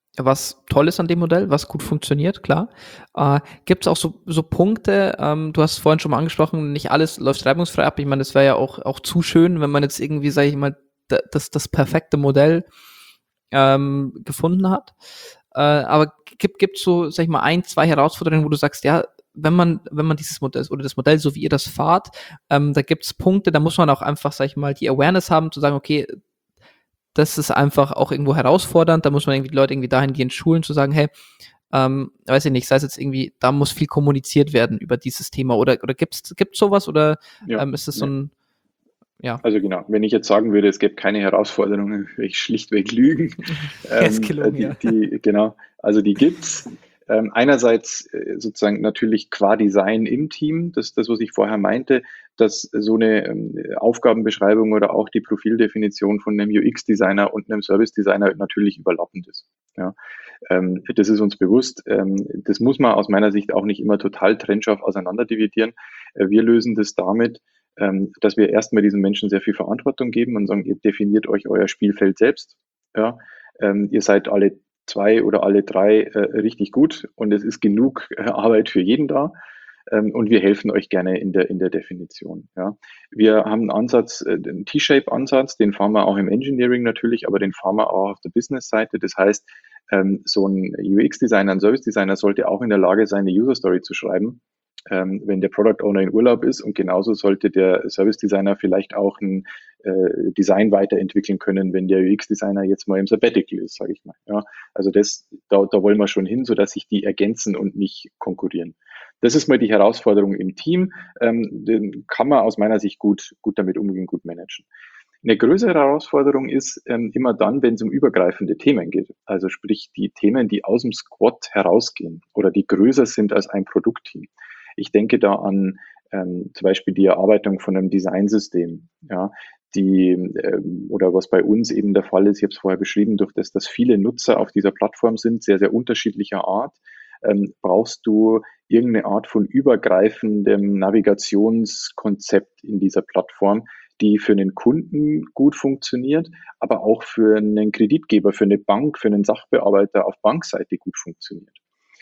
was toll ist an dem Modell, was gut funktioniert, klar. Äh, Gibt es auch so, so Punkte, ähm, du hast vorhin schon mal angesprochen, nicht alles läuft reibungsfrei ab. Ich meine, das wäre ja auch, auch zu schön, wenn man jetzt irgendwie, sage ich mal, das, das perfekte Modell ähm, gefunden hat. Äh, aber gibt gibt so, sag ich mal, ein, zwei Herausforderungen, wo du sagst, ja, wenn man, wenn man dieses Modell oder das Modell, so wie ihr das fahrt, ähm, da gibt's Punkte, da muss man auch einfach, sag ich mal, die Awareness haben, zu sagen, okay, das ist einfach auch irgendwo herausfordernd, da muss man irgendwie die Leute irgendwie dahingehend schulen, zu sagen, hey, ähm, weiß ich nicht, sei es jetzt irgendwie, da muss viel kommuniziert werden über dieses Thema oder, oder gibt's, gibt's sowas oder ja, ähm, ist das so ja. ein, ja. Also genau, wenn ich jetzt sagen würde, es gäbe keine Herausforderungen, würde ich schlichtweg lügen. Ist Ähm, gelungen, die, ja. die, genau, also die gibt's. Ähm, einerseits äh, sozusagen natürlich qua Design im Team, das das, was ich vorher meinte, dass so eine ähm, Aufgabenbeschreibung oder auch die Profildefinition von einem U X-Designer und einem Service-Designer natürlich überlappend ist. Ja, ähm, das ist uns bewusst. Ähm, das muss man aus meiner Sicht auch nicht immer total trennscharf auseinanderdividieren. Äh, wir lösen das damit, ähm, dass wir erstmal diesen Menschen sehr viel Verantwortung geben und sagen, ihr definiert euch euer Spielfeld selbst. Ja, ähm, ihr seid alle zwei oder alle drei äh, richtig gut und es ist genug äh, Arbeit für jeden da. Ähm, und wir helfen euch gerne in der, in der Definition. Ja. Wir haben einen Ansatz, äh, den T-Shape-Ansatz, den fahren wir auch im Engineering natürlich, aber den fahren wir auch auf der Business-Seite. Das heißt, ähm, so ein U X-Designer, ein Service-Designer sollte auch in der Lage sein, eine User-Story zu schreiben, ähm, wenn der Product Owner in Urlaub ist, und genauso sollte der Service Designer vielleicht auch ein äh, Design weiterentwickeln können, wenn der U X Designer jetzt mal im Sabbatical ist, sage ich mal. Ja, also das, da, da wollen wir schon hin, sodass sich die ergänzen und nicht konkurrieren. Das ist mal die Herausforderung im Team. Ähm, den kann man aus meiner Sicht gut, gut damit umgehen, gut managen. Eine größere Herausforderung ist ähm, immer dann, wenn es um übergreifende Themen geht. Also sprich die Themen, die aus dem Squad herausgehen oder die größer sind als ein Produktteam. Ich denke da an ähm, zum Beispiel die Erarbeitung von einem Designsystem, ja, die ähm, oder was bei uns eben der Fall ist, ich habe es vorher beschrieben, durch das, dass viele Nutzer auf dieser Plattform sind, sehr, sehr unterschiedlicher Art, ähm, brauchst du irgendeine Art von übergreifendem Navigationskonzept in dieser Plattform, die für einen Kunden gut funktioniert, aber auch für einen Kreditgeber, für eine Bank, für einen Sachbearbeiter auf Bankseite gut funktioniert.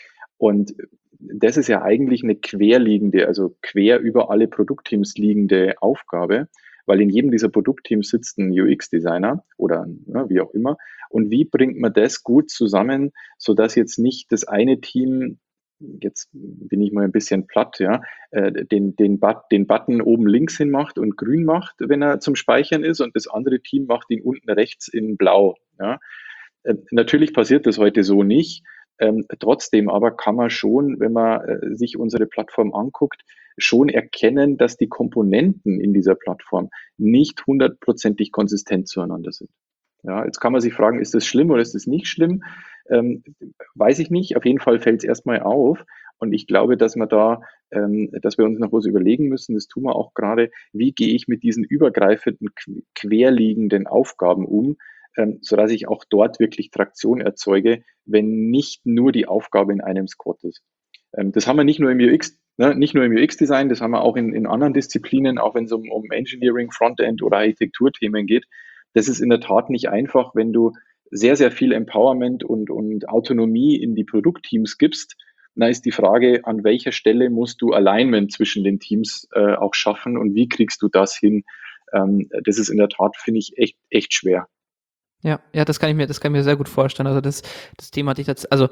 Und das ist ja eigentlich eine querliegende, also quer über alle Produktteams liegende Aufgabe, weil in jedem dieser Produktteams sitzt ein U X-Designer oder ja, wie auch immer. Und wie bringt man das gut zusammen, sodass jetzt nicht das eine Team, jetzt bin ich mal ein bisschen platt, ja, äh, den, den, But, den Button oben links hin macht und grün macht, wenn er zum Speichern ist, und das andere Team macht ihn unten rechts in blau. Ja. Äh, natürlich passiert das heute so nicht. Ähm, trotzdem aber kann man schon, wenn man äh, sich unsere Plattform anguckt, schon erkennen, dass die Komponenten in dieser Plattform nicht hundertprozentig konsistent zueinander sind. Ja, jetzt kann man sich fragen, ist das schlimm oder ist das nicht schlimm? Ähm, weiß ich nicht. Auf jeden Fall fällt es erstmal auf. Und ich glaube, dass wir da, ähm, dass wir uns noch was überlegen müssen, das tun wir auch gerade, wie gehe ich mit diesen übergreifenden, querliegenden Aufgaben um, ähm, sodass ich auch dort wirklich Traktion erzeuge, wenn nicht nur die Aufgabe in einem Squad ist. Ähm, das haben wir nicht nur im U X, ne, nicht nur im U X-Design, das haben wir auch in, in anderen Disziplinen, auch wenn es um, um Engineering, Frontend oder Architekturthemen geht. Das ist in der Tat nicht einfach, wenn du sehr, sehr viel Empowerment und, und Autonomie in die Produktteams gibst. Da ist die Frage, an welcher Stelle musst du Alignment zwischen den Teams äh, auch schaffen und wie kriegst du das hin? Ähm, das ist in der Tat, finde ich, echt, echt schwer. Ja, ja, das kann ich mir, das kann ich mir sehr gut vorstellen. Also das, das Thema hatte ich jetzt, also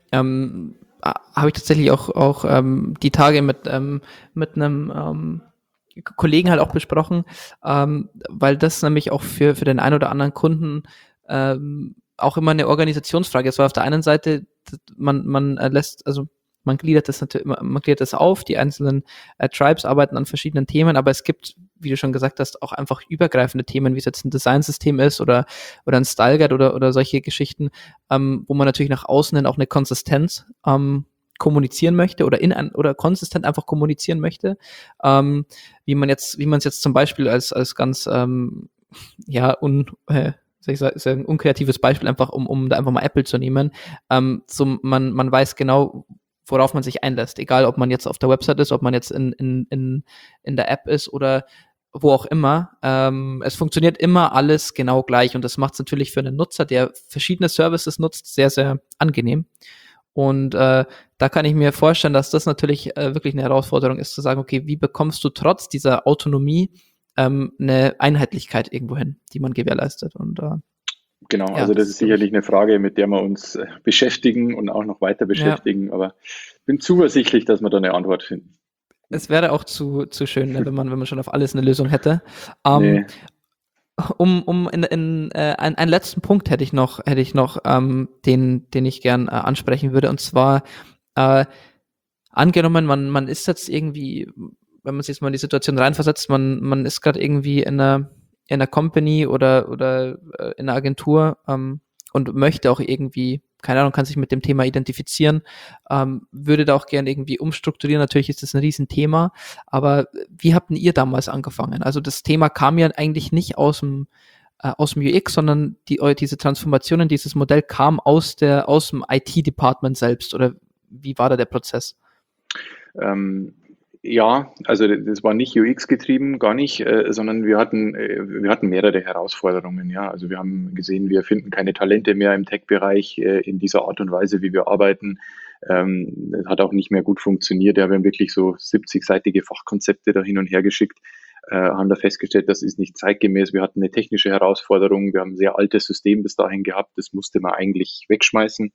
ähm, habe ich tatsächlich auch auch ähm, die Tage mit ähm, mit einem ähm, Kollegen halt auch besprochen, ähm, weil das nämlich auch für für den einen oder anderen Kunden ähm, auch immer eine Organisationsfrage ist. Weil auf der einen Seite man man äh, lässt, also man gliedert das natürlich, man gliedert das auf, die einzelnen äh, Tribes arbeiten an verschiedenen Themen, aber es gibt, wie du schon gesagt hast, auch einfach übergreifende Themen, wie es jetzt ein Designsystem ist oder oder ein Style Guide oder oder solche Geschichten, ähm, wo man natürlich nach außen hin auch eine Konsistenz ähm, kommunizieren möchte oder in ein, oder konsistent einfach kommunizieren möchte, ähm, wie man jetzt, wie man es jetzt zum Beispiel als als ganz ähm, ja un äh, soll ich sagen, ist ja ein unkreatives Beispiel einfach, um um da einfach mal Apple zu nehmen. Ähm, so man man weiß genau, worauf man sich einlässt, egal ob man jetzt auf der Website ist, ob man jetzt in in in in der App ist oder wo auch immer. Ähm, es funktioniert immer alles genau gleich und das macht es natürlich für einen Nutzer, der verschiedene Services nutzt, sehr, sehr angenehm. Und äh, da kann ich mir vorstellen, dass das natürlich äh, wirklich eine Herausforderung ist, zu sagen, okay, wie bekommst du trotz dieser Autonomie ähm, eine Einheitlichkeit irgendwo hin, die man gewährleistet. Und äh, Genau, ja, also das das ist ist, glaube sicherlich ich, eine Frage, mit der wir uns äh, beschäftigen und auch noch weiter ja, beschäftigen, aber bin zuversichtlich, dass wir da eine Antwort finden. es wäre auch zu, zu schön, ne, wenn man, wenn man schon auf alles eine Lösung hätte. Ähm, Nee, um, um in, in äh, ein, einen letzten Punkt hätte ich noch, hätte ich noch, ähm, den, den ich gern äh, ansprechen würde. Und zwar äh, angenommen, man, man ist jetzt irgendwie, wenn man sich jetzt mal in die Situation reinversetzt, man, man ist gerade irgendwie in einer, in einer Company oder, oder äh, in einer Agentur ähm, und möchte auch irgendwie, keine Ahnung, kann sich mit dem Thema identifizieren, ähm, würde da auch gerne irgendwie umstrukturieren. Natürlich ist das ein Riesenthema, aber wie habt denn ihr damals angefangen? Also das Thema kam ja eigentlich nicht aus dem äh, aus dem U X, sondern die, diese Transformationen, dieses Modell kam aus der aus dem I T-Department selbst, oder wie war da der Prozess? ähm, ja, also das war nicht U X getrieben, gar nicht, äh, sondern wir hatten, äh, wir hatten mehrere Herausforderungen. Ja, also wir haben gesehen, wir finden keine Talente mehr im Tech-Bereich äh, in dieser Art und Weise, wie wir arbeiten. Ähm, das hat auch nicht mehr gut funktioniert. Ja, wir haben wirklich so siebzig-seitige Fachkonzepte da hin und her geschickt, äh, haben da festgestellt, das ist nicht zeitgemäß. Wir hatten eine technische Herausforderung. Wir haben ein sehr altes System bis dahin gehabt. Das musste man eigentlich wegschmeißen.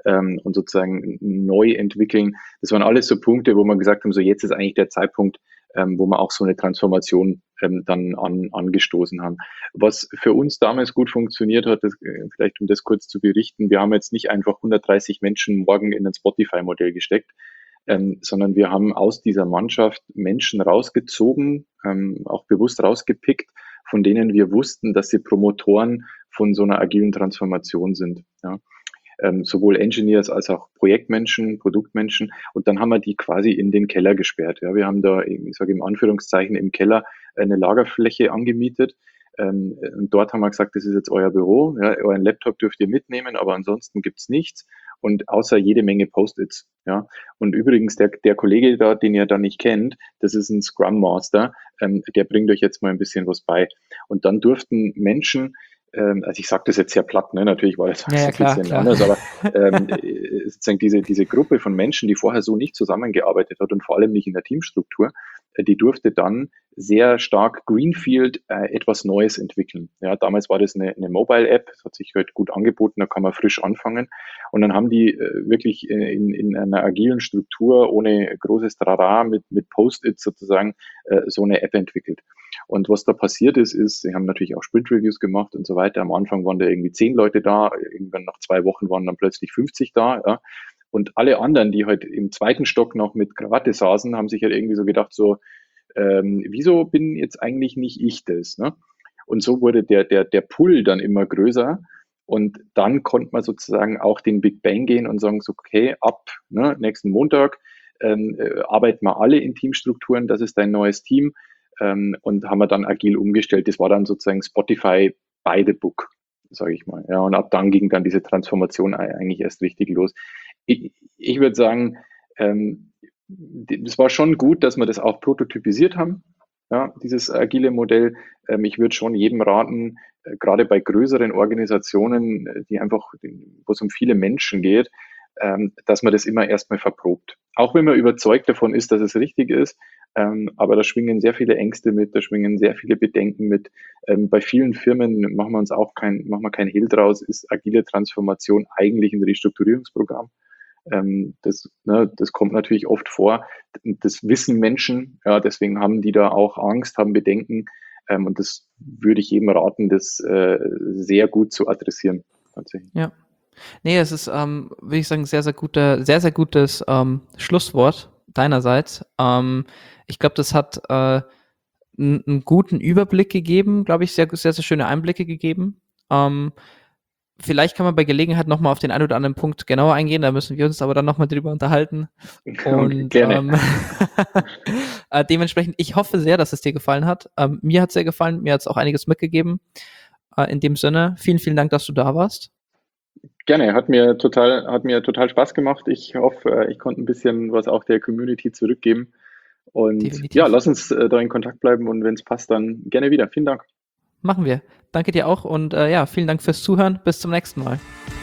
ähm, und sozusagen neu entwickeln. Das waren alles so Punkte, wo wir gesagt haben, so jetzt ist eigentlich der Zeitpunkt, ähm, wo wir auch so eine Transformation ähm, dann an, angestoßen haben. Was für uns damals gut funktioniert hat, das, äh, vielleicht um das kurz zu berichten, wir haben jetzt nicht einfach hundertdreißig Menschen morgen in ein Spotify-Modell gesteckt, ähm, sondern wir haben aus dieser Mannschaft Menschen rausgezogen, ähm, auch bewusst rausgepickt, von denen wir wussten, dass sie Promotoren von so einer agilen Transformation sind. Ja. Ähm, sowohl Engineers als auch Projektmenschen, Produktmenschen. Und dann haben wir die quasi in den Keller gesperrt. Ja. Wir haben da, ich sage im Anführungszeichen, im Keller eine Lagerfläche angemietet. Ähm, und dort haben wir gesagt, das ist jetzt euer Büro. Ja. Euren Laptop dürft ihr mitnehmen, aber ansonsten gibt's nichts. Und außer jede Menge Post-its. Ja. Und übrigens, der, der Kollege da, den ihr da nicht kennt, das ist ein Scrum Master, ähm, der bringt euch jetzt mal ein bisschen was bei. Und dann durften Menschen, ähm, also ich sage das jetzt sehr platt, ne? Natürlich war das Ja, ja, ein klar, bisschen klar. anders, aber ähm, sozusagen diese, diese Gruppe von Menschen, die vorher so nicht zusammengearbeitet hat und vor allem nicht in der Teamstruktur, äh, die durfte dann sehr stark Greenfield äh, etwas Neues entwickeln. Ja, damals war das eine, eine Mobile-App, das hat sich halt gut angeboten, da kann man frisch anfangen. Und dann haben die äh, wirklich in, in einer agilen Struktur ohne großes Trara mit, mit Post-its sozusagen äh, so eine App entwickelt. Und was da passiert ist, ist, sie haben natürlich auch Sprint-Reviews gemacht und so weiter. Am Anfang waren da irgendwie zehn Leute da, irgendwann nach zwei Wochen waren dann plötzlich fünfzig da. Ja. Und alle anderen, die halt im zweiten Stock noch mit Krawatte saßen, haben sich halt irgendwie so gedacht, so, ähm, wieso bin jetzt eigentlich nicht ich das? Ne? Und so wurde der, der, der Pull dann immer größer. Und dann konnte man sozusagen auch den Big Bang gehen und sagen, so, okay, ab ne, nächsten Montag ähm, äh, arbeiten wir alle in Teamstrukturen, das ist dein neues Team. Ähm, und haben wir dann agil umgestellt. Das war dann sozusagen Spotify by the book, sage ich mal. Ja, und ab dann ging dann diese Transformation eigentlich erst richtig los. Ich, ich würde sagen, ähm, das war schon gut, dass wir das auch prototypisiert haben, ja, dieses agile Modell. Ähm, ich würde schon jedem raten, äh, gerade bei größeren Organisationen, die einfach, wo es um viele Menschen geht, ähm, dass man das immer erstmal verprobt. Auch wenn man überzeugt davon ist, dass es richtig ist, ähm, aber da schwingen sehr viele Ängste mit, da schwingen sehr viele Bedenken mit. Ähm, bei vielen Firmen machen wir uns auch kein, machen wir kein Hehl draus, ist agile Transformation eigentlich ein Restrukturierungsprogramm. Ähm, das, ne, das kommt natürlich oft vor. Das wissen Menschen, ja, deswegen haben die da auch Angst, haben Bedenken. Ähm, und das würde ich jedem raten, das äh, sehr gut zu adressieren. Tatsächlich. Ja. Nee, es ist, ähm, würde ich sagen, sehr, sehr guter, sehr, sehr gutes ähm, Schlusswort deinerseits. Ähm, ich glaube, das hat äh, einen, einen guten Überblick gegeben, glaube ich, sehr, sehr, sehr schöne Einblicke gegeben. Ähm, vielleicht kann man bei Gelegenheit nochmal auf den einen oder anderen Punkt genauer eingehen, da müssen wir uns aber dann nochmal drüber unterhalten. Und Gerne. ähm, äh, dementsprechend, ich hoffe sehr, dass es dir gefallen hat. Ähm, mir hat es sehr gefallen, mir hat es auch einiges mitgegeben. Äh, in dem Sinne, vielen, vielen Dank, dass du da warst. Gerne, hat mir total, hat mir total Spaß gemacht. Ich hoffe, ich konnte ein bisschen was auch der Community zurückgeben. Und Definitiv. ja, lass uns äh, da in Kontakt bleiben und wenn es passt, dann gerne wieder. Vielen Dank. Machen wir. Danke dir auch und äh, ja, vielen Dank fürs Zuhören. Bis zum nächsten Mal.